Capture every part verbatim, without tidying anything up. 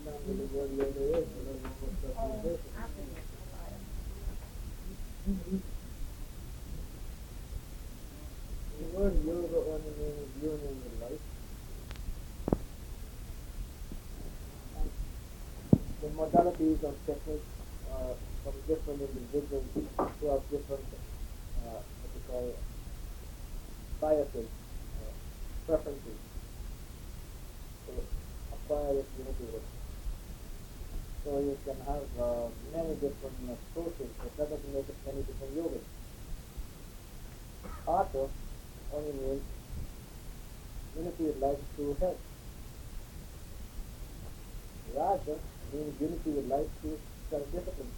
can't believe what yoga is. You don't know what stuff is. The word yoga only means union with life. And the modalities of techniques are from different individuals who have different, uh, what we call, biases, uh, preferences to acquire this unity with. So you can have uh, many different approaches, but that doesn't make it many different yogas. Hatha only means unity with life through head. Raja means unity with life through self-discipline.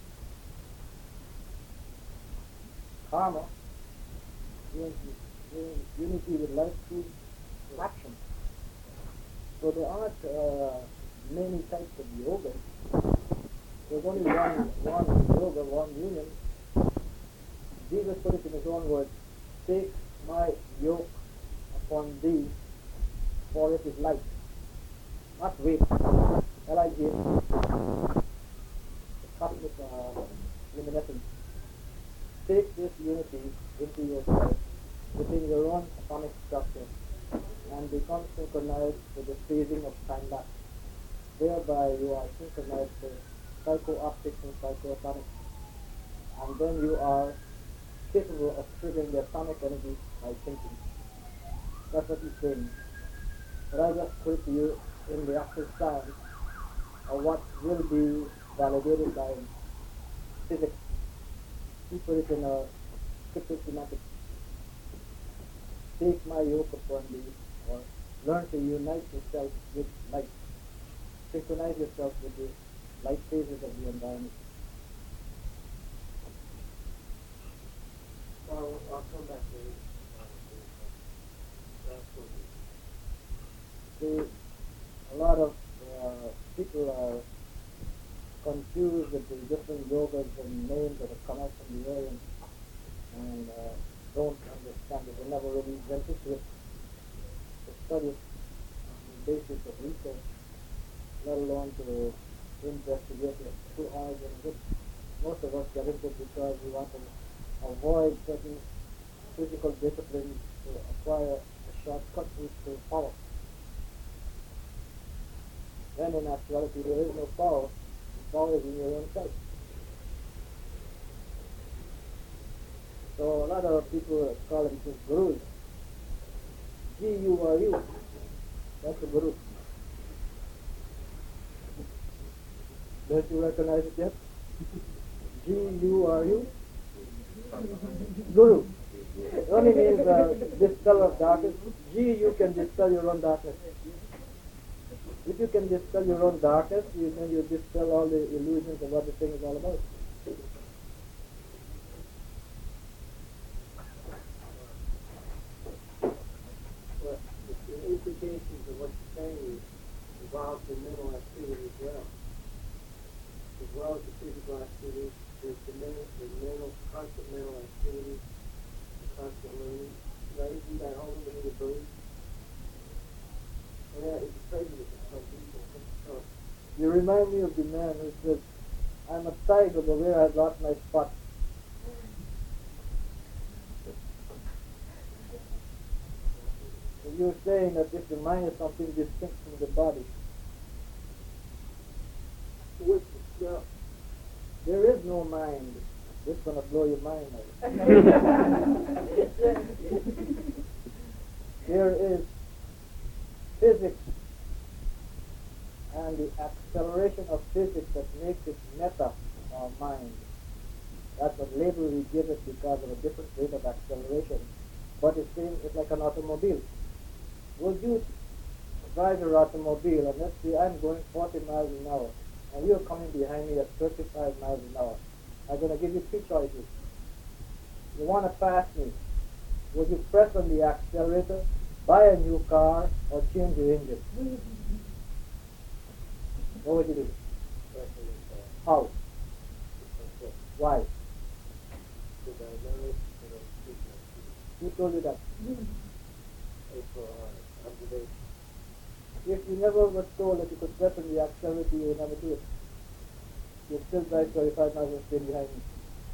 Karma means, means unity with life through action. So there aren't uh, many types of yoga. There's only one, one yoga, one union. Jesus put it in his own words, take my yoke upon thee, for it is light. Not weight. L I G H. Cosmic uh, luminescence. Take this unity into yourself, within your own atomic structure, and become synchronized with the phasing of time-lapse. Thereby you are synchronized with psycho-optics and psycho-atomics. And then you are capable of triggering the atomic energy by thinking. That's what he's saying. But I just put it to you in the actual science of what will be validated by physics. He put it in a cryptosemantic. Take my yoke upon thee, or learn to unite yourself with light. Synchronize yourself with the light phases of the environment. I'll, I'll come back to it. See, a lot of uh, people are confused with the different yogas and names that have come out from the Orient and uh, don't understand it. They never really went into it to study it on the basis of research, let alone to investigate it two hours in it. Most of us get into it because we want to avoid certain physical disciplines to acquire a shortcut route to power. When in actuality there is no power, the power is in your own self. So a lot of people call themselves gurus. G U R U. That's a guru. Don't you recognize it yet? G U R U. Guru. It only means uh, dispel of darkness. G, you can dispel your own darkness. If you can dispel your own darkness, you then you dispel all the illusions of what the thing is all about. Well, the implications of what you're saying involves the mental activity as well. As well as the physical activity, there's the mental, the mental, constant mental activity, the constant learning. Right? Isn't that ultimately the belief? Yeah, it's prejudice of some people. So, You remind me of the man who said, I'm a tiger, but where I lost my spot. You're saying that if the mind is something distinct from the body, which, well, there is no mind. This is going to blow your mind out. There is physics and the acceleration of physics that makes it meta, or mind. That's a label we give it because of a different rate of acceleration. But it's, same, it's like an automobile. Would you drive your automobile and let's say I'm going forty miles an hour and you're coming behind me at thirty-five miles an hour. I'm going to give you two choices. You want to pass me. Would you press on the accelerator, buy a new car, or change your engine? What would you do? How? Why? Who told you that? for uh, observation. If you never were told that you could press on the accelerator, you would never do it. You'd still drive thirty-five miles and stay behind me.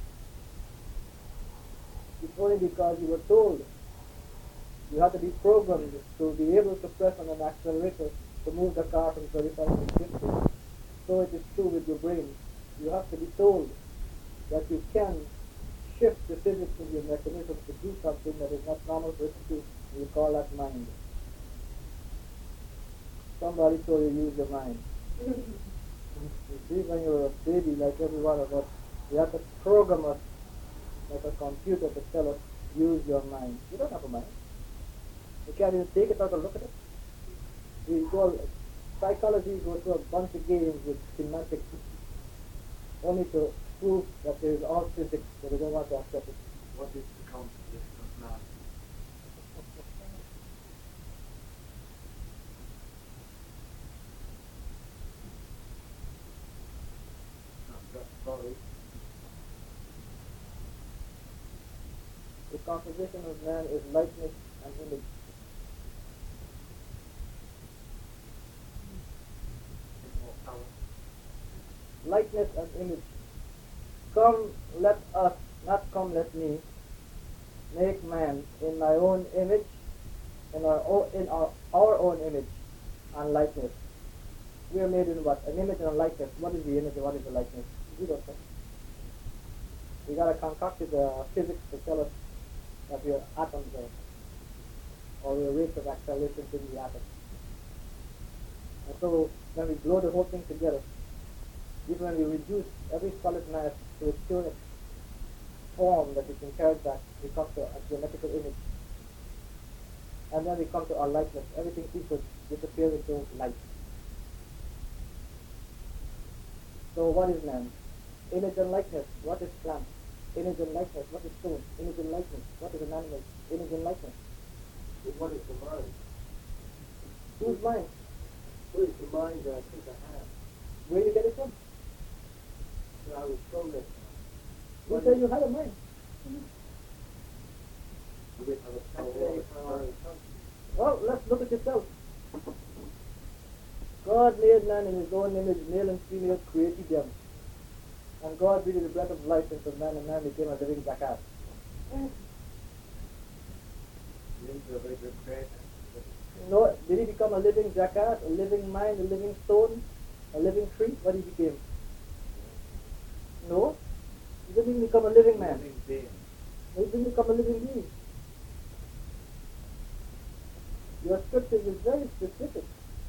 It's only because you were told. You have to be programmed to be able to press on an accelerator to move the car from thirty-five to fifty. So it is true with your brain. You have to be told that you can shift the physics of your mechanism to do something that is not normal for it to do. You call that mind. Somebody told you use your mind. You see, when you're a baby, like every one of us, you have to program us like a computer to tell us, use your mind. You don't have a mind. You can't even take it out and look at it. We go, psychology goes through a bunch of games with semantics, only to prove that there is all physics, but they don't want to accept it. What is the composition of man? Sorry. The composition of man is likeness and image. Likeness and image. Come, let us, not come, let me, make man in my own image, in our own, in our, our own image and likeness. We are made in what? An image and a likeness. What is the image and what is the likeness? We don't know. We got to concoct the physics to tell us that we are atoms there, or we are rates of acceleration to the atom. And so when we blow the whole thing together, even when we reduce every solid mass to its pure form that we can carry back, we come to a geometrical image. And then we come to our likeness. Everything equals disappears into light. So what is man? Image and likeness. What is plant? Image and likeness. What is stone? Image and likeness. What is an animal? Image and likeness. What is the mind? Whose mind? What is the mind that I think I have? Where do you get it from? That I was programmed. Who said you had a mind? Okay, how I come. Well, let's look at yourself. God made man in his own image, male and female, created them. And God breathed the breath of life into man, and man became a living jackass. Into a very good creator. No, did he become a living jackass, a living mind, a living stone, a living tree? What he became? No, he didn't become a living man. Living being. He didn't become a living being. Your scripture is very specific.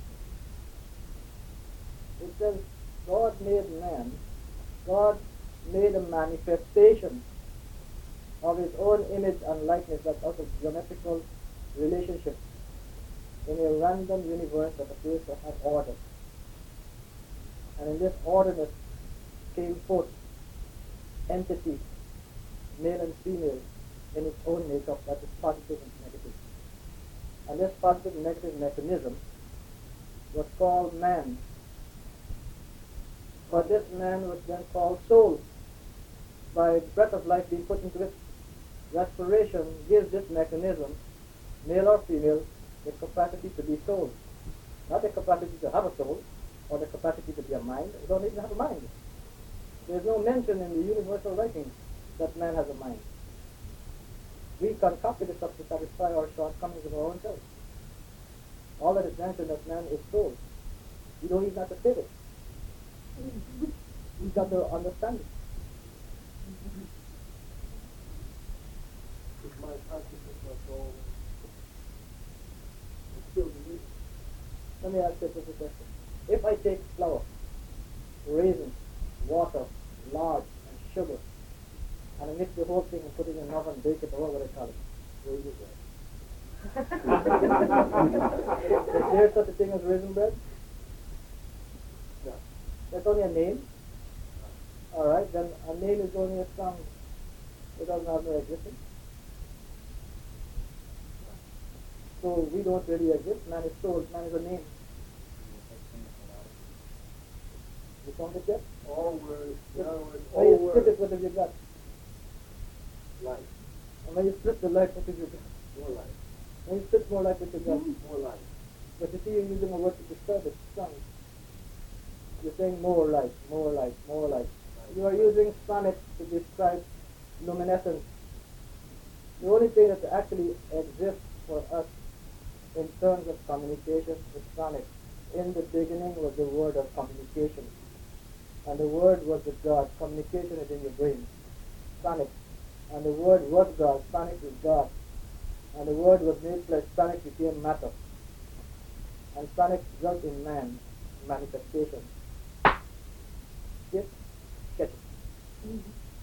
It says, God made man. God made a manifestation of his own image and likeness that's out of geometrical relationship in a random universe that appears to have order. And in this orderness came forth entity, male and female, in its own makeup, that is positive and negative. And this positive and negative mechanism was called man. But this man was then called soul. By breath of life being put into it, respiration gives this mechanism, male or female, the capacity to be soul. Not the capacity to have a soul, or the capacity to be a mind. You don't even have a mind. There is no mention in the universal writings that man has a mind. We concocted this up to satisfy our shortcomings of our own selves. All that is mentioned that man is soul. You don't even have to say it. You've got to understand it. Is my consciousness my soul? It's still believing. Let me ask you a simple question. If I take flour, raisins, water, lard, and sugar, and I mix the whole thing and put it in an oven, bake it, or what would I call it? Raisin bread. Is there such a thing as raisin bread? No. That's only a name? Alright, then a name is only a sound. It doesn't have no existence. So we don't really exist. Man is soul, man is a name. You found it yet? All words, in other words, When all you split words, it, what have you got? life, And when you split the life, what have you got? more life, When you split more life, what have you got? more life. But you see, you're using a word to describe it, sonic. You're saying more light, more light, more light. You are using sonic to describe luminescence. The only thing that actually exists for us in terms of communication is sonic. In the beginning was the word of communication. And the word was with God. Communication is in your brain. Sonic. And the word was God. Sonic is God. And the word was made flesh. Sonic became matter. And sonic dwelt in man. Manifestation. Yes? Catch it.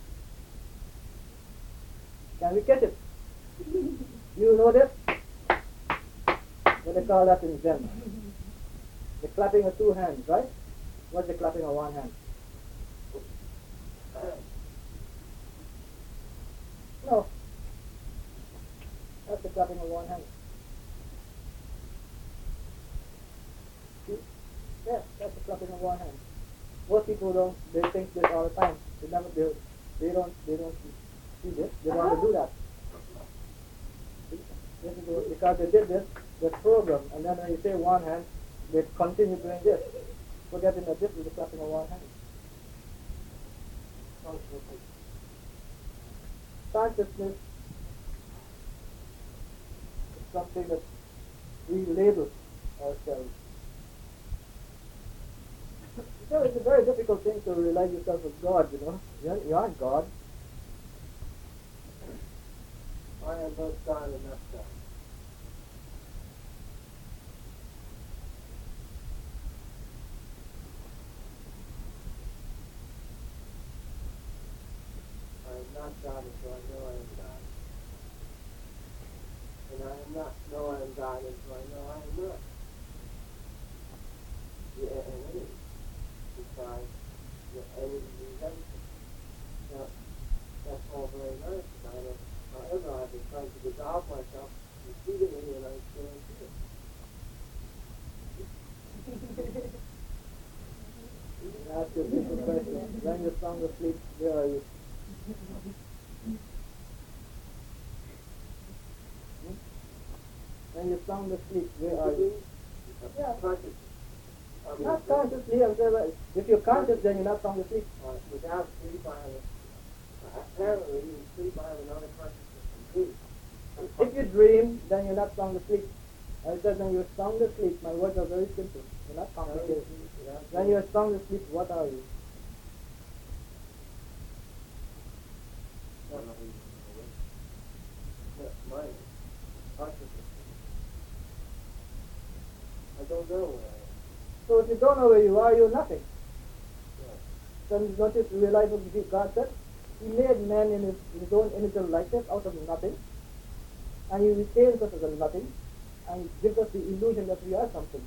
Can we catch it? You know this? What they call that in Zen? The clapping of two hands, right? What's the clapping of one hand? No. That's the clapping of one hand. See? Yeah, that's the clapping of one hand. Most people don't, they think this all the time. They never do. They don't, they don't see this. They want to do that. This is the, because they did this, the program, and then when you say one hand, they continue doing this, forgetting that this is the clapping of one hand. Consciousness is something that we label ourselves. So it's a very difficult thing to realize yourself as God, you know. You're, you aren't God. I am both God and not God. I am not God until I know I am God. And I am not know I am God until I know I am not. The enemy, because the enemy is everything. Now, that's all very nice, and I don't, however, I've been trying to dissolve myself repeatedly, and I still feel it. Ask your simple question. When you're sound asleep, where are you? Hmm? When you're sound asleep, where are you? Yeah, consciously. I mean, Not consciously. I'm saying, if you're conscious, then you're not sound asleep. Uh, without sleep, I have a, apparently, in sleep, I have another consciousness from dream. If you dream, then you're not sound asleep. I said when you're sound asleep, my words are very simple. They're not complicated. When you're sound asleep, what are you? Mine. Consciousness. I don't know where I am. So if you don't know where you are, you're nothing. Yeah. Then don't you realize what God said? He made man in his, his own image and likeness out of nothing. And he retains us as a nothing. And he gives us the illusion that we are something.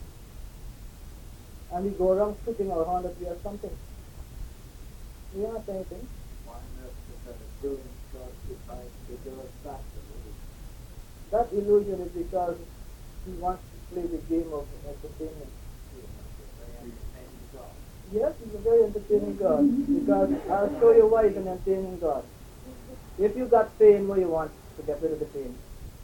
And we go around tooting our horn that we are something. We aren't anything. Why not that a billion stars decides to give us back the movie? That illusion is because he wants to play the game of entertainment. Yes, he's a very entertaining God. Because I'll show you why he's an entertaining God. If you got pain, what do you want to get rid of the pain?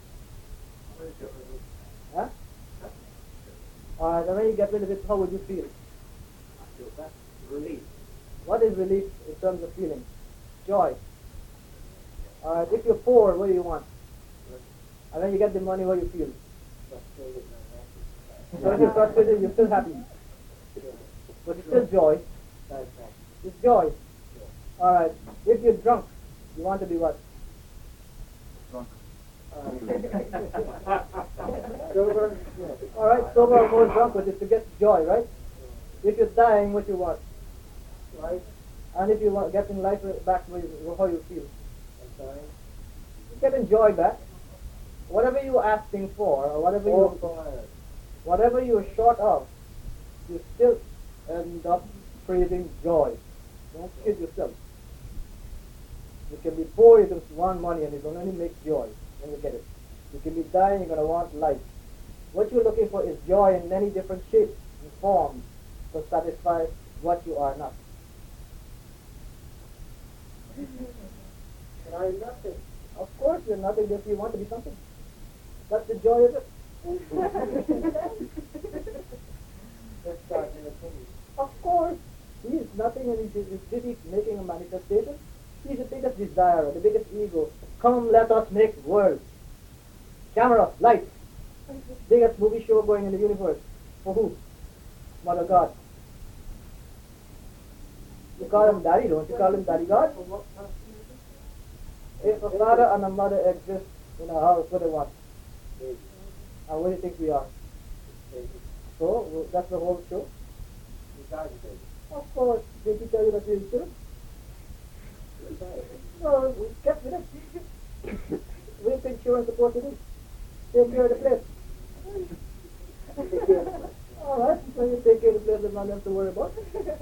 Huh? Alright, and when you get rid of it, how would you feel? I feel that relief. What is relief in terms of feeling? Joy. Alright, if you're poor, what do you want? And when you get the money, what do you feel? Frustrated, not So if you're frustrated, you're still happy. happy. But it's still joy. Satisfaction. It's joy. Alright, if you're drunk, you want to be what? Drunk. Sober? Alright, sober or more drunk, but it's to get joy, right? If you're dying, what you want? Life? And if you want getting life back, what you, how you feel? I'm sorry. You're getting joy back. Whatever you're asking for, or whatever All you fire. whatever you're short of, you still end up craving joy. Don't kid yourself. You can be poor, you can want money, and it will only make joy when you get it. You can be dying, you're going to want life. What you're looking for is joy in many different shapes and forms to satisfy what you are not. And I am nothing. Of course, you're nothing if you want to be something. That's the joy of it. Let's start in opinion. Of course, he is nothing and he's, he's busy making a manifestation. He's the biggest desire, the biggest ego. Come, let us make world. Camera, lights. Biggest movie show going in the universe. For who? Mother God. You call him daddy, don't you call him daddy God? For what person is If a father and a mother exist in a house, what do they want? it? Baby. And what do you think we are? Baby. So, well, that's the whole show? You got it, baby. Of course. Did he tell you that we're children? No, we kept with it. We've been sure and supposed to do. Take care of the place. All right, so you take care of the place, there's nothing else to worry about.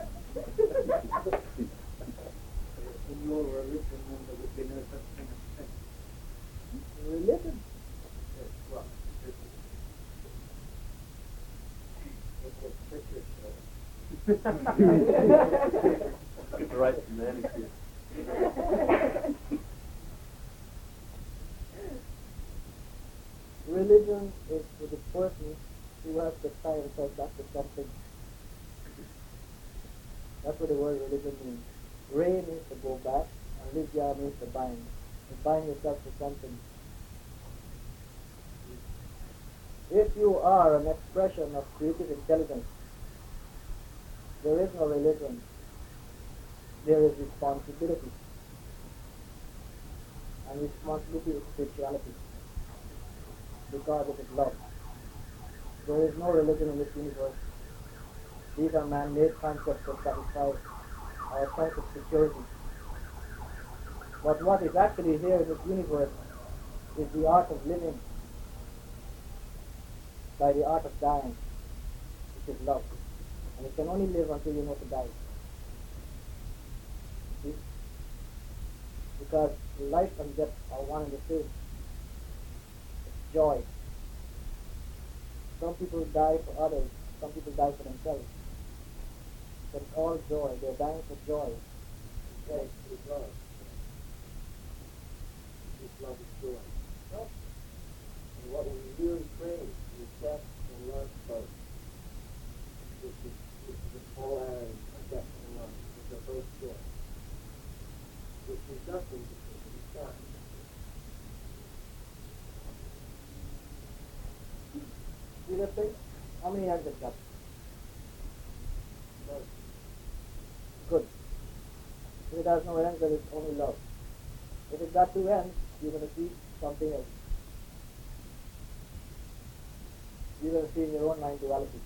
In your religion, then there would be no such thing as sex. Religion. Yes, well, this is... It's a trick yourself. Right from the attitude. Religion is for the person who has to tie himself back to something. That's what the word religion means. Ray means to go back, and Ligya means to bind. To bind yourself to something. If you are an expression of creative intelligence, there is no religion. There is responsibility. And responsibility is spirituality. Because it is love. There is no religion in this universe. These are man-made concepts to satisfy our sense of security. But what is actually here in this universe is the art of living by the art of dying, which is love. And you can only live until you know to die. See? Because life and death are one and the same. It's joy. Some people die for others, some people die for themselves. But it's all joy. They're dying for joy. Yes, it's love. It's love is joy. And what we really crave is death and love both. Which is, which is the polarity of death and love, which are both joy. Which is nothing because it is God. See that thing? How many eggs it got? Love. Good. If it has no ends, then it's only love. If it got two ends, you're going to see something else. You're going to see in your own mind duality.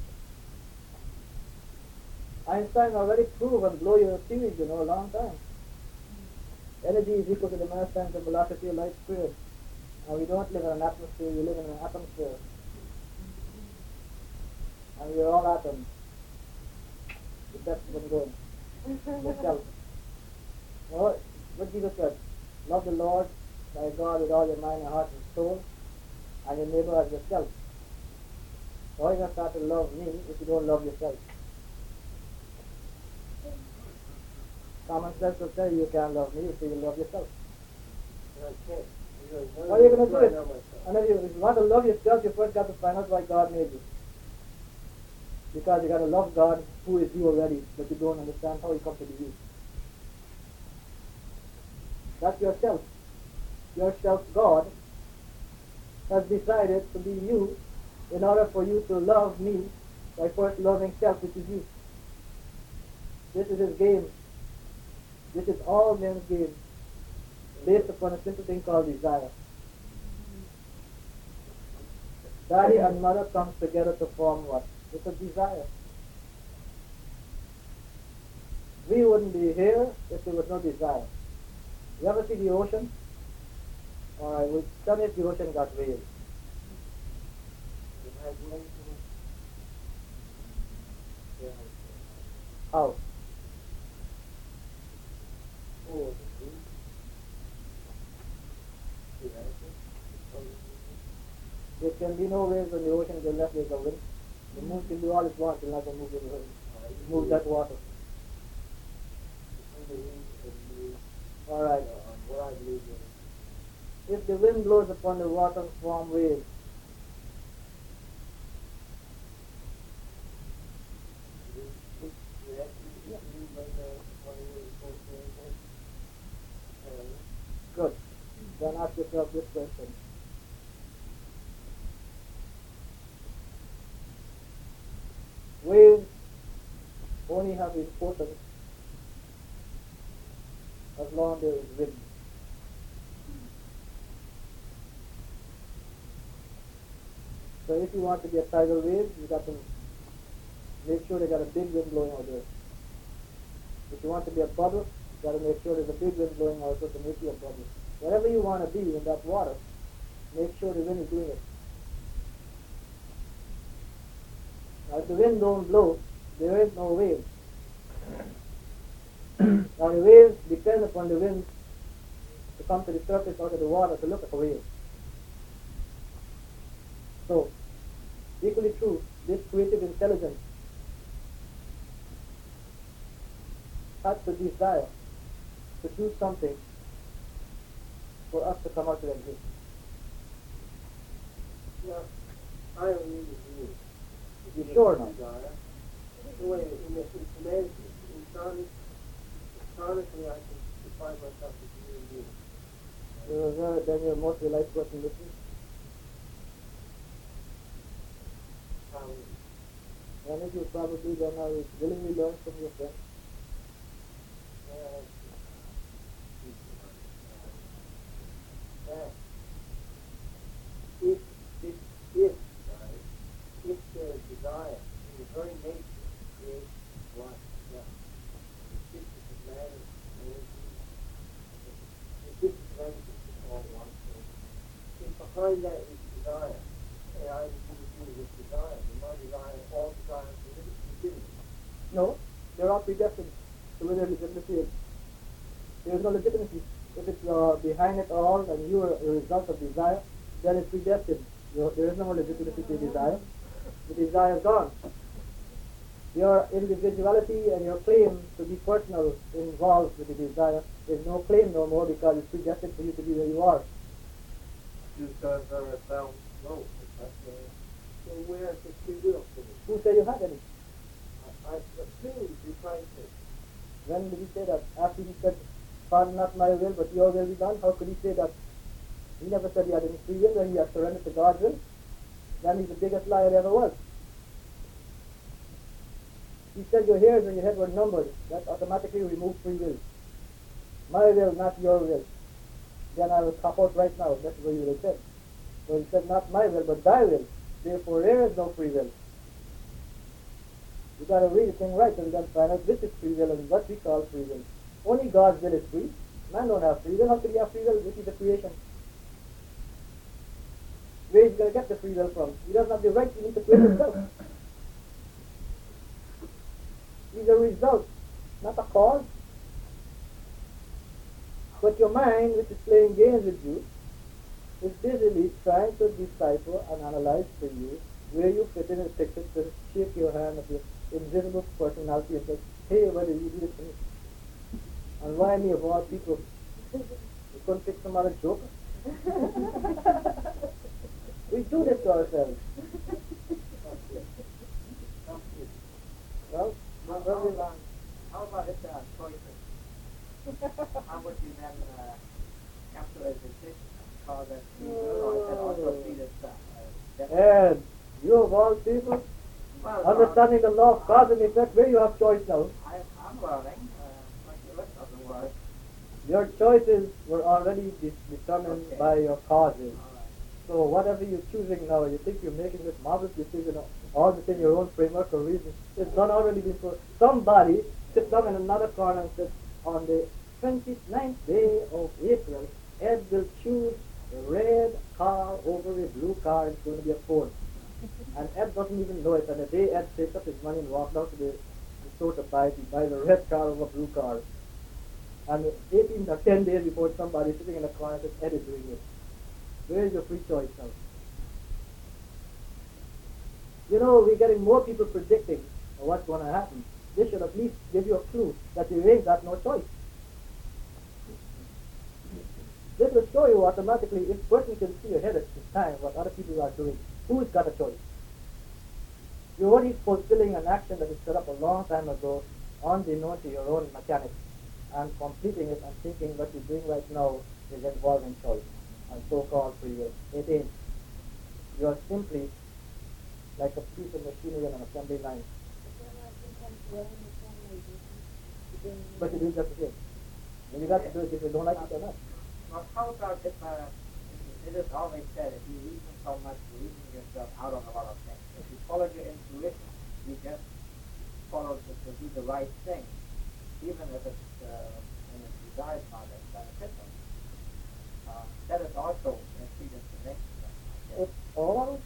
Einstein already proved and blow your theories, you know, a long time. Energy is equal to the mass times the velocity of light squared. And we don't live in an atmosphere, we live in an atomsphere. And we're all atoms. The best one going. Yourself. Well, what Jesus said, love the Lord thy God with all your mind and heart and soul, and your neighbor as yourself. How are you going to start to love me if you don't love yourself? Common sense will tell you you can't love me if you love yourself. And I can't. Because none How are you of going to I do it? know myself. And if you, if you want to love yourself, you first got to find out why God made you. Because you got to love God who is you already, but you don't understand how he comes to be you. That's yourself. Yourself, God, has decided to be you in order for you to love me by first loving self, which is you. This is his game. This is all men's game, based upon a simple thing called desire. Daddy and mother comes together to form what? It's a desire. We wouldn't be here if there was no desire. You ever see the ocean? Alright, well, tell me if the ocean got waves. It has waves in it. Yeah. How? Oh, the sea. See that? It's on the There can be no waves on the ocean unless there's a wind. The moon can do all it wants, it'll not move, it, move that water. Alright. What I believe in. If the wind blows upon the water, form waves. and ask yourself this question. Waves only have importance as long as there is wind. So if you want to get tidal waves, you got to make sure they got a big wind blowing out there. If you want to be a bubble, you got to make sure there's a big wind blowing out there to make you a bubble. Wherever you want to be in that water, make sure the wind is doing it. Now if the wind don't blow, there is no wave. Now the waves depend upon the wind to come to the surface out of the water to look at the wave. So, equally true, this creative intelligence has to desire to do something for us to come out to exist. Now, I don't need to do it. You sure now? Desire. The way in the in humanity, insonic, sonically I can define myself as a human being. You're, uh, then you're a most realized person listening. And if you probably then I will willingly learn from your friends. That if, if, if, right, if there's desire in the very nature creates life, yeah. The existence of matter, energy, the existence of everything is all one thing. If behind that is desire, and I do with desire, and my desire, all desire is legitimate. No, they're all predestined to where their legitimacy is. There is no legitimacy. If it's uh, behind it all and you are a result of desire, then it's predestined. You, there is no more legitimacy to desire. The desire is gone. Your individuality and your claim to be personal involved with the desire is no claim no more because it's predestined for you to be where you are. Because there are found no. So where is the free will for this? Who said you had any? I, I assume you tried to. When did he say that? After he said, Father, not my will, but your will be done, how could he say that? He never said he had any free will when he had surrendered to God's will. Then he's the biggest liar there ever was. He said your hairs on your head were numbered. That automatically removed free will. My will, not your will. Then I will cop out right now. That's what he would have said. So he said, not my will, but thy will. Therefore, there is no free will. You got to read the thing right and then find out this is free will and what we call free will. Only God's will is free. Man don't have free will. How could he have free will? This is the creation. Where is he going to get the free will from? He doesn't have the right to need to create himself. He's a result, not a cause. But your mind, which is playing games with you, is busily trying to decipher and analyze for you where you fit in the picture to shake your hand at your invisible personality and say, hey, why did you do this to me? And why me of all people? You couldn't pick some other joker? We do this to ourselves. Well, How, how, about, how about if there are choices? How would you then uh, calculate the system and call that free will, or is that also treated as uh, and you of all people, well, understanding the law of cause and effect, where you have choice now. I, I'm learning, uh, like the rest of the world. Your choices were already de- determined Okay. by your causes. All right. So whatever you're choosing now, you think you're making this marvelous decision all within your own framework or reason. It's not already been so. Somebody sits down in another corner and says, on the twenty-ninth day of April, Ed will choose a red car over a blue car. It's going to be a Ford. And Ed doesn't even know it. And the day Ed takes up his money and walks down to the, the store to buy it, he buys a red car over a blue car. And eighteen or ten days before, somebody sitting in the corner says, Ed is doing it. Where is your free choice now? You know, we're getting more people predicting what's going to happen. This should at least give you a clue that you ain't got no choice. This will show you automatically, if a person can see ahead of time what other people are doing, who's got a choice. You're only fulfilling an action that is set up a long time ago, unknown to your own mechanics, and completing it and thinking what you're doing right now is involving choice. and so-called free will. It ain't. You are simply like a piece of machinery on an assembly line. But you do it just the same. And you got to do it if you don't like it or not. Well, how about if uh, it is always said, if you reason so much, you reason yourself out on a lot of things. If you follow your intuition, you just follow to, to do the right thing, even if it's uh, in a desired context beneficial. Uh, that is also a predestination. I guess. It's all,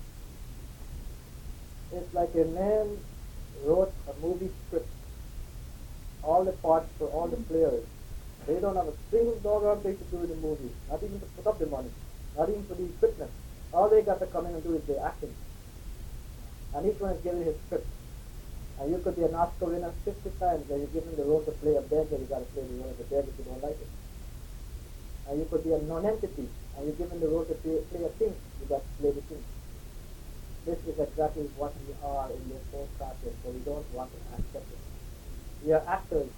it's like a man wrote a movie script. All the parts for all the players. They don't have a single doggone thing to do in the movie. Not even to put up the money. Not even for the equipment. All they got to come in and do is the acting. And each one is given his script. And you could be an Oscar winner fifty times where you're given the role to play a beggar, you got to play the role of a beggar if you don't like it. And you could be a non-entity, and you're given the role to play, play a king, you got to play the king. This is exactly what we are in this whole process, so we don't want to accept it. We are actors.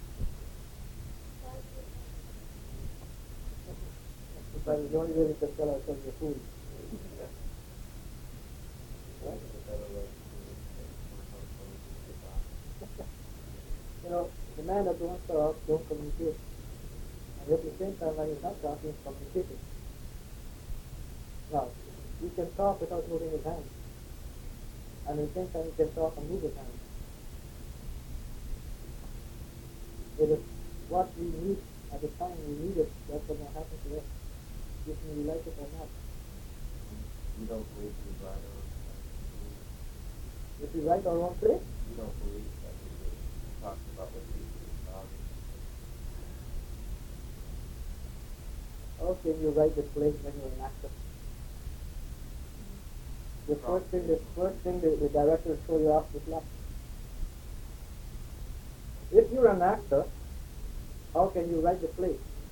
Because the only way we can tell ourselves the fool. Right? You know, the man that don't talk, don't communicate. And at the same time, when he's not talking, he's communicating. Now, he can talk without moving his hands. And at the same time, he can talk and move his hands. It is what we need at the time we need it. That's what will happen to us. If we like it or not. You don't believe he's right or wrong. If we write our own play, You don't believe that we talked about what Jesus thought. how can you write the play when you're an actor? The first thing, the first thing the, the director will show you off the clock. If you're an actor, how can you write the play?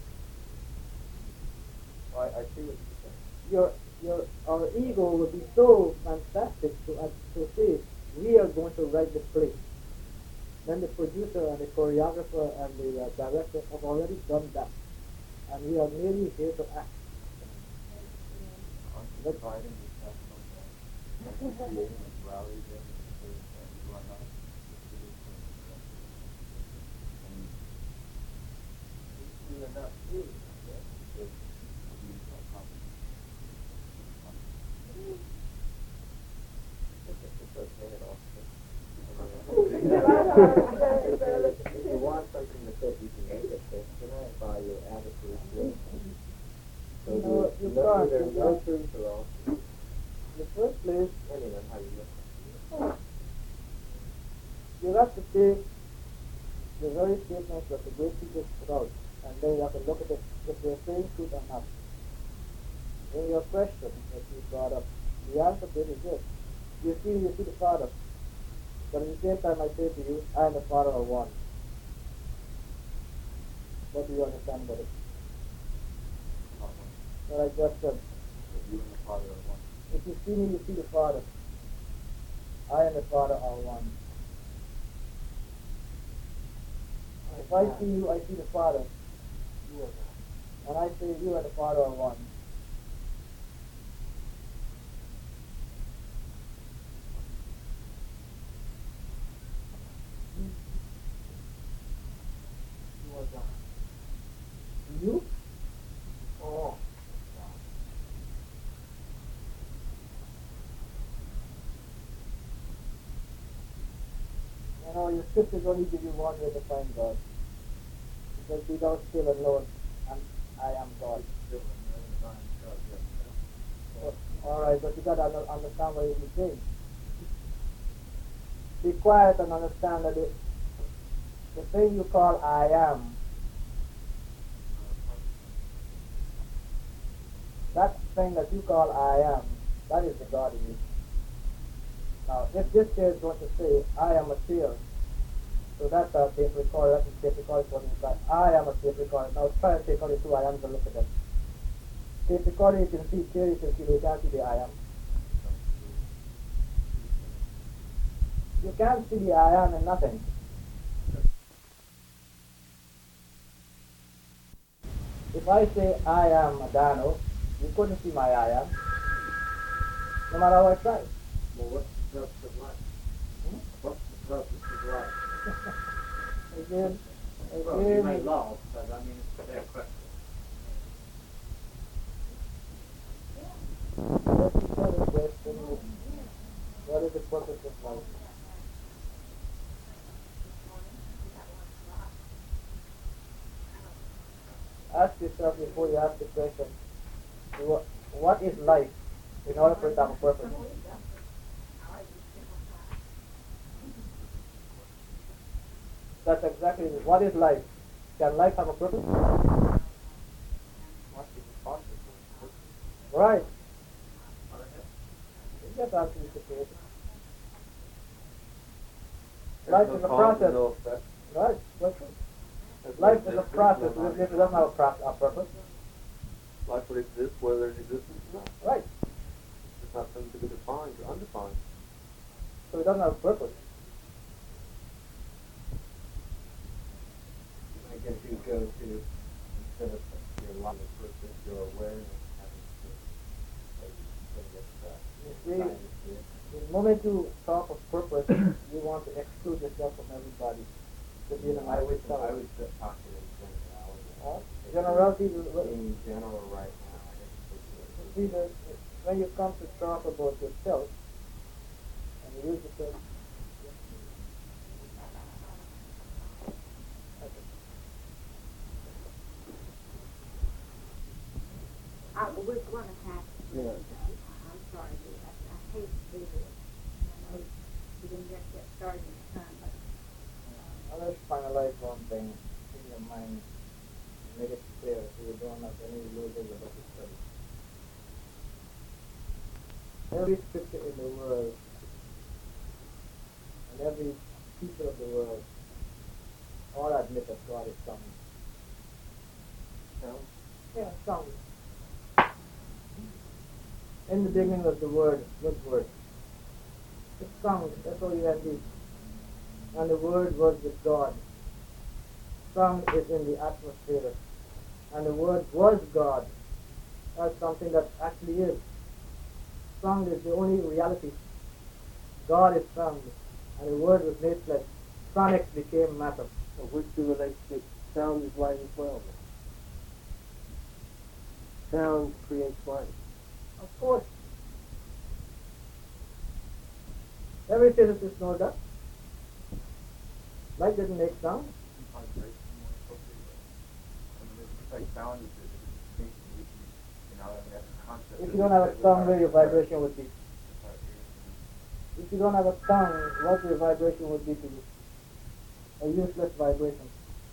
Well, I, I see what you're saying. Your, your, our ego would be so fantastic to, uh, to say, we are going to write the play. Then the producer and the choreographer and the uh, director have already done that. And we are merely here to act. Aren't you dividing yourself from that? Creating a rally there and you are not producing and you are not feeling that because you are confident. It's okay at all. If you want something to fit, you can make it fit tonight by your attitude. So No, you you know can't. there's no truth or all. In the first place, Depending on how you look. you have to take the very statements that the great teachers put out, and then you have to look at it if they're saying truth or not. In your question that you brought up, the answer to it is this. You see, you see the Father. But at the same time, I say to you, I and the Father are one. What do you understand about it? What I just said. You and the Father are one. If you see me, you see the Father. I and the Father are one. If I see you, I see the Father. You are God. And I say you and the Father are one. You are God. You? Oh. You know, your scriptures only give you one way to find God. Because be thou still alone, and I am God. Still in your divine God, yes. So, alright, but you got to understand what he's saying. Be quiet and understand that the, the thing you call I am, that thing that you call I am, that is the God in you. Now, if this chair is going to say, I am a chair, so that's a tape recorder, that's a tape recorder for me. I am a tape recorder. Now try to take all the two I ams and look at them. Tape recorder, you can see, chair, you can see, you can't see the I am. You can't see the I am in nothing. If I say I am Adano, You couldn't see my ion, no matter how I tried. Well, what's the purpose of life? Hmm? What's the purpose of life? Again, Well, you may again, love, but I mean, it's their question. that's the other question. What is the purpose of life? Ask yourself before you ask the question, what, what is life in order for it to have a purpose? That's exactly it. What is life? Can life have a purpose? Right. You get answer the situation. Life is a process. Right, that's true. Life is a process. If it doesn't have a, pro- a purpose. Life would exist whether there's existence or not. Right. It's not something to be defined or undefined. So it doesn't have a purpose. I guess you go to, instead of your life purpose, your awareness having to You see, the moment you talk of purpose, you want to exclude yourself from everybody. To be in a I would, self. I would just talk in generality. Uh, generality, is- In general right now, I guess. see, the, when you come to talk about yourself, and you use yourself, I, we're going to have to. Yeah. I'm sorry, dude. I, I hate to do this. I know you didn't get that started in time, but uh, let's finalize one thing in your mind, make it clear so you don't have any illusions about the study. Every scripture in the world, and every people of the world, all admit that God is coming. Sound? Yeah, some. In the beginning was the Word, what word? It's sound, S O U N D. And the Word was with God. Sound is in the atmosphere. And the Word was God. That's something that actually is. Sound is the only reality. God is sound. And the Word was made flesh. Sonics became matter. So which do relationship? Sound is light as well. Then. Sound creates light. Of course. Every physicist knows that. Light doesn't make sound. If you don't have a sound, where your vibration would be? If you don't have a sound, what your vibration would be to you? A useless vibration.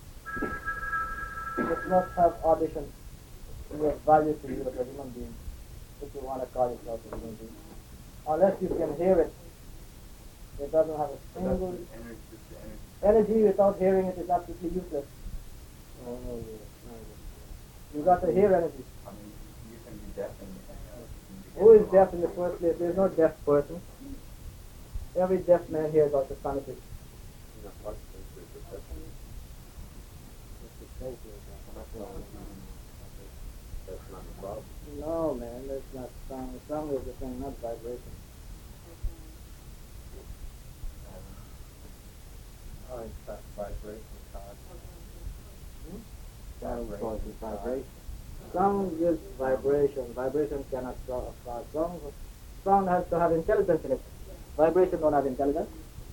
It must have audition to have value to you as a human being, if you want to call yourself a human being. Unless you can hear it, it doesn't have a single energy. Without hearing it is absolutely useless. Oh, yeah. You got to hear energy. I mean, you can be deaf and Who is deaf in the first place? There's no deaf person. Every deaf man here got the sonic. That's not the problem. No, man, that's not sound. Sound is the thing, not vibration. Oh, it's that vibration cause. Hmm? Sound causes vibration. Sound is vibration. Vibration cannot cause sound. Sound has to have intelligence in it. Vibration don't have intelligence.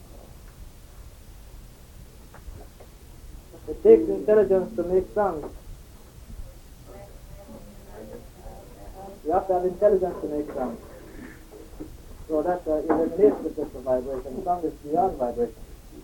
It takes intelligence to make sound. You have to have intelligence to make sound. So that uh, eliminates the just of vibration. Sound is beyond vibration.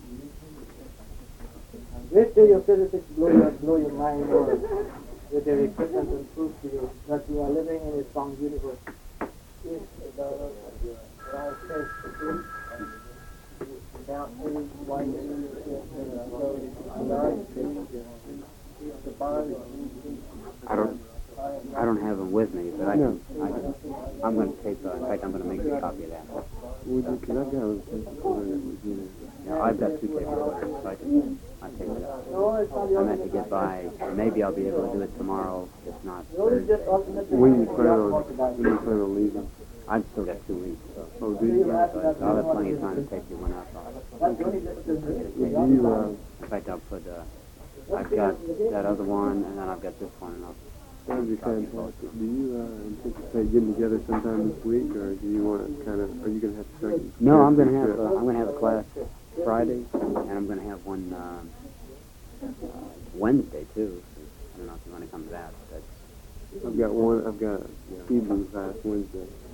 And wait till your physicists blow your, blow your mind more with their equipment and prove to you that you are living in a sound universe. If the all says to be without any white leadership and no non-change, if the bond is I don't, I don't have them with me, but I can, I can, I'm going to take, uh, in fact, I'm going to make a copy of that. Would you, could I go and take the order that was in it? Yeah, I've got two tape recorders, so I can I take it out. I meant to get by. Maybe I'll be able to do it tomorrow, if not Thursday. When you plan on when you plan on leaving? I've still got two weeks, so. Oh, do you? Yeah, so I'll have plenty of time to take you one out. Do you, uh, In fact, I'll put, uh, I've got that other one, and then I've got this one, and I'll... that would be fantastic. Do you uh, anticipate getting together sometime this week, or do you want to kind of, are you going to have to start? No, I'm going to have, uh, I'm going to have a class Friday, and I'm going to have one, um, uh, Wednesday, too. I don't know if you want to come to that, but... I've got one, I've got Hebrew class Wednesday.